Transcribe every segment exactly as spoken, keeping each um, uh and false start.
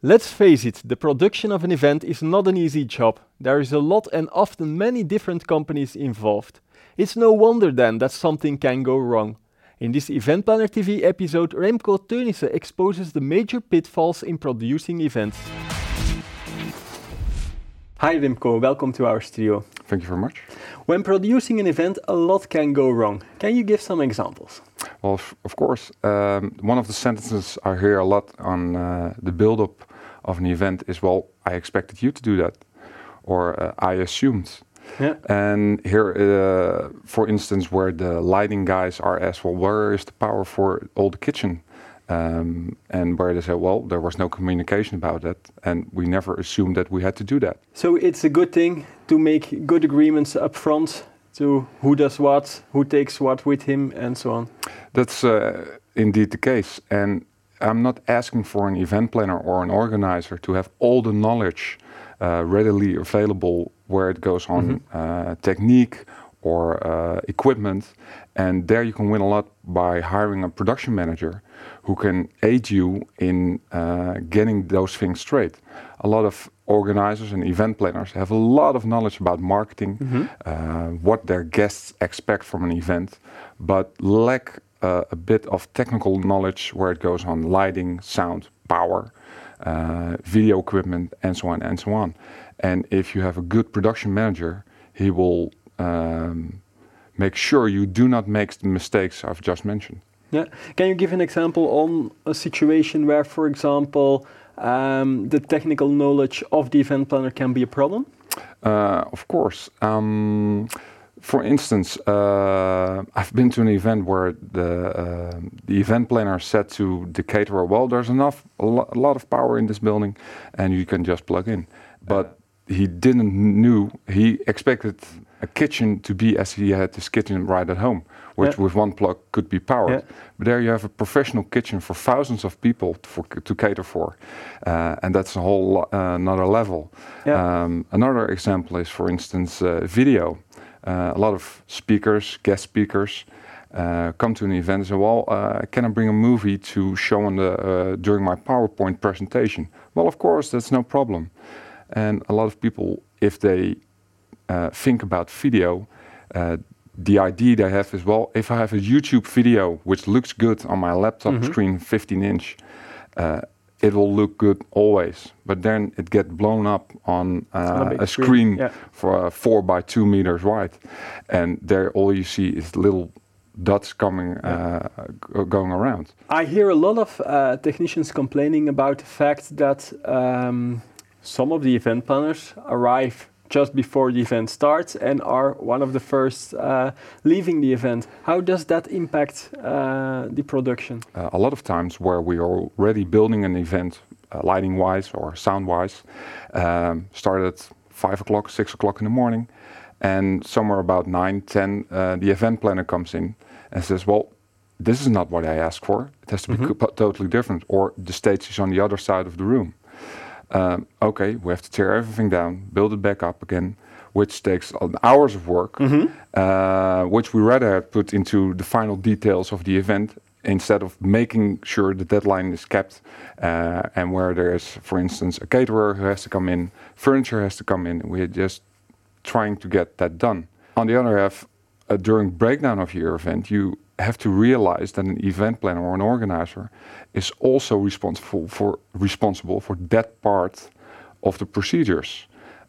Let's face it, the production of an event is not an easy job. There is a lot and often many different companies involved. It's no wonder then that something can go wrong. In this Event Planner T V episode, Remco Teunissen exposes the major pitfalls in producing events. Hi Remco, welcome to our studio. Thank you very much. When producing an event, a lot can go wrong. Can you give some examples? Well, f- of course. Um, one of the sentences I hear a lot on uh, the build-up of an event is, well, I expected you to do that. Or uh, I assumed. Yeah. And here, uh, for instance, where the lighting guys are asked, well, where is the power for all the kitchen? Um, and where they say, well, there was no communication about that, and we never assumed that we had to do that. So it's a good thing to make good agreements up front to who does what, who takes what with him, and so on. That's uh, indeed the case. And I'm not asking for an event planner or an organizer to have all the knowledge uh, readily available where it goes on mm-hmm. uh, technique or uh, equipment. And there you can win a lot by hiring a production manager who can aid you in uh, getting those things straight. A lot of organizers and event planners have a lot of knowledge about marketing, mm-hmm. uh, what their guests expect from an event, but lack uh, a bit of technical knowledge where it goes on lighting, sound, power, uh, video equipment, and so on and so on. And if you have a good production manager, he will um, make sure you do not make the mistakes I've just mentioned. Yeah. Can you give an example on a situation where, for example, um, the technical knowledge of the event planner can be a problem? Uh, of course. Um, for instance, uh, I've been to an event where the uh, the event planner said to the caterer, well, there's enough, a, lo- a lot of power in this building, and you can just plug in. But uh. he didn't knew, he expected a kitchen to be as he had his kitchen right at home, which yeah. with one plug could be powered. Yeah. But there you have a professional kitchen for thousands of people to, for, to cater for. Uh, and that's a whole uh, another level. Yeah. Um, another example is, for instance, uh, video. Uh, a lot of speakers, guest speakers, uh, come to an event and say, well, uh, can I bring a movie to show on the uh, during my PowerPoint presentation? Well, of course, that's no problem. And a lot of people, if they uh, think about video, uh, the idea they have is, well, if I have a YouTube video which looks good on my laptop mm-hmm. screen, fifteen inch, uh, it will look good always. But then it gets blown up on uh, a, a screen, screen yeah. for uh, four by two meters wide, and there all you see is little dots coming, uh, g- going around. I hear a lot of uh, technicians complaining about the fact that um, some of the event planners arrive just before the event starts and are one of the first uh, leaving the event. How does that impact uh, the production? Uh, a lot of times where we are already building an event, uh, lighting-wise or sound-wise, um, start at five o'clock, six o'clock in the morning, and somewhere about nine, ten, uh, the event planner comes in and says, well, this is not what I asked for. It has to mm-hmm. be co- totally different, or the stage is on the other side of the room. Um, okay, we have to tear everything down, build it back up again, which takes hours of work, mm-hmm. uh, which we rather put into the final details of the event instead of making sure the deadline is kept, uh, and where there is, for instance, a caterer who has to come in, furniture has to come in. We're just trying to get that done. On the other hand, uh, during breakdown of your event, you have to realize that an event planner or an organizer is also responsible for responsible for that part of the procedures.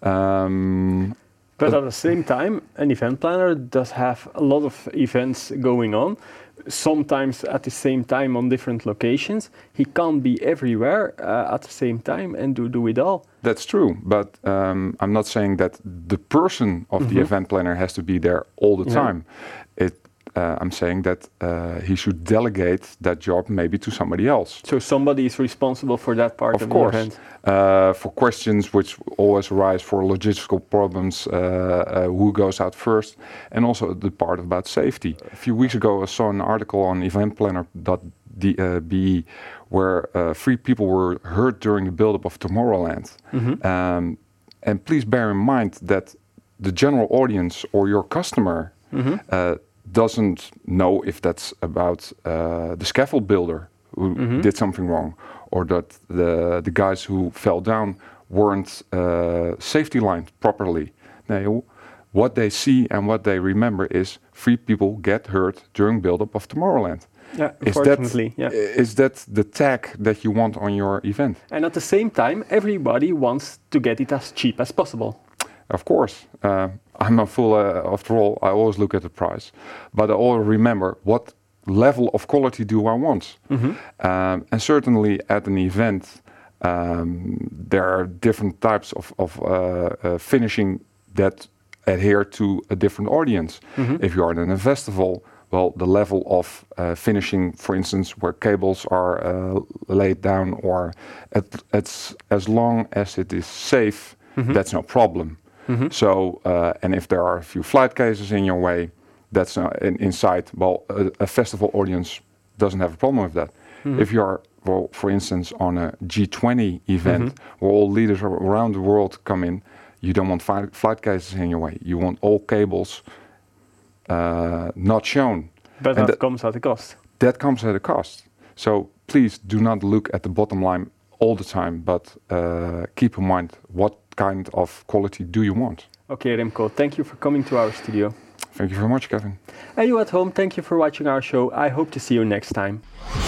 Um, but at the same time, an event planner does have a lot of events going on, sometimes at the same time on different locations. He can't be everywhere uh, at the same time and do, do it all. That's true, but um, I'm not saying that the person of mm-hmm. the event planner has to be there all the yeah. time. It Uh, I'm saying that uh, he should delegate that job maybe to somebody else. So somebody is responsible for that part of, of the course. event? Uh, for questions which always arise for logistical problems, uh, uh, who goes out first, and also the part about safety. A few weeks ago I saw an article on event planner dot b e where uh, three people were hurt during the build-up of Tomorrowland. Mm-hmm. Um, and please bear in mind that the general audience or your customer mm-hmm. uh, doesn't know if that's about uh, the scaffold builder who Mhm. did something wrong, or that the the guys who fell down weren't uh, safety lined properly. No, what they see and what they remember is three people get hurt during build-up of Tomorrowland. Yeah, Is that, unfortunately, yeah. is that the tag that you want on your event? And at the same time, everybody wants to get it as cheap as possible. Of course, uh, I'm a fool. Uh, after all, I always look at the price, but I always remember what level of quality do I want. Mhm. Um, and certainly at an event, um, there are different types of, of uh, uh, finishing that adhere to a different audience. Mhm. If you are in a festival, well, the level of uh, finishing, for instance, where cables are uh, laid down, or at, it's as long as it is safe, Mhm. that's no problem. Mhm. So, uh, and if there are a few flight cases in your way, that's uh, in, inside. Well, a, a festival audience doesn't have a problem with that. Mhm. If you are, well, for instance, on a G twenty event Mhm. where all leaders ar- around the world come in, you don't want fi- flight cases in your way. You want all cables uh, not shown. But And that that- comes at a cost. That comes at a cost. So please do not look at the bottom line all the time, but uh, keep in mind what kind of quality do you want. Okay, Remco, thank you for coming to our studio. Thank you very much, Kevin. And you at home, thank you for watching our show. I hope to see you next time.